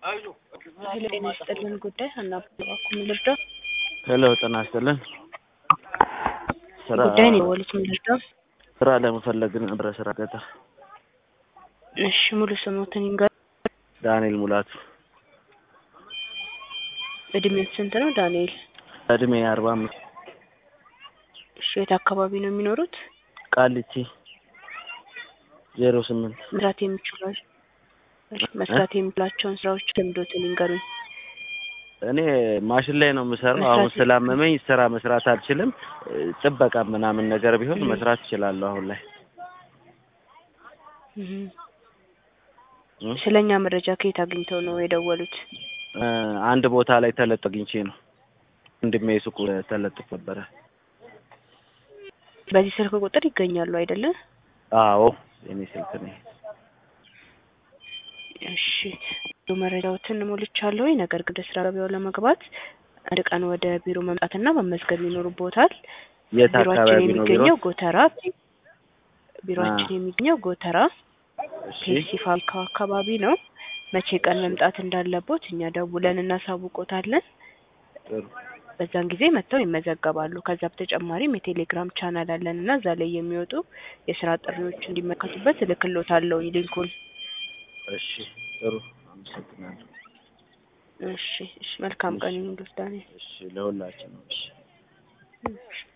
ሄሎ ጤና ይስጥልን ጉዳይ አናባኩም ልርዳ ሄሎ ጤና ይስጥልን ጉዳይ ነው ወልኩም ልርዳ ስራ ለመፈለግ ነበር ስራ ገታ እሺ ሙሉ ስሞትን ይንገር ዳንኤል ሙላቱ እድሜው ስንት ነው ዳንኤል እድሜ 45 እሺ የት አካባቢ ነው የሚኖሩት ቃሊቲ 08 መስራት የሚችላል መስራት የሚችላቸውን ስራዎች ለምዶትን ይንገሩኝ እኔ ማሽን ላይ ነው የምሰራው አሁን ስላመመኝ ስራ መስራት አልችልም ጥበቃ ምናምን ነገር ቢሆን መስራት እችላለሁ አሁን ላይ ስለኛ መረጃ ከየት አግኝተው ነው የደወሉት አንድ ቦታ ላይ ተለጥግኝቼ ነው እንደሜ ሱቁ ተለጥፍ ነበር በዚህ ስልክ ቁጥር ይገኛሉ አይደለ አዎ የኔ ስልክ ነው እሺ መረጃዎችን ሞልቻለሁ ነገር ግን ስራ ገበያው ለመግባት አንድ ቀን ወደ ቢሮ መምጣትና መመዝገብ ይኖርቦታል የታካባቢ ነው የሚገኘው ጎተራ ቢሮአችን የሚገኘው ጎተራ ፔሲፋልካ አካባቢ ነው መቼ ቀን መምጣት እንዳለቦት እኛ ደውለን እናሳውቆታለን በዛን ጊዜ መተው ይመዘገባሉ ከዛ በተጨማሪም የቴሌግራም ቻናል አለንና እዛ ላይ የሚወጡ የስራ ጥሪዎች እንዲመከቱበት ልክሎታለሁ ሊንኩን እሺ ጥሩ አመሰግናለሁ እሺ መልካም ቀን ይሁን ዳንኤል እሺ ለሁላችንም እሺ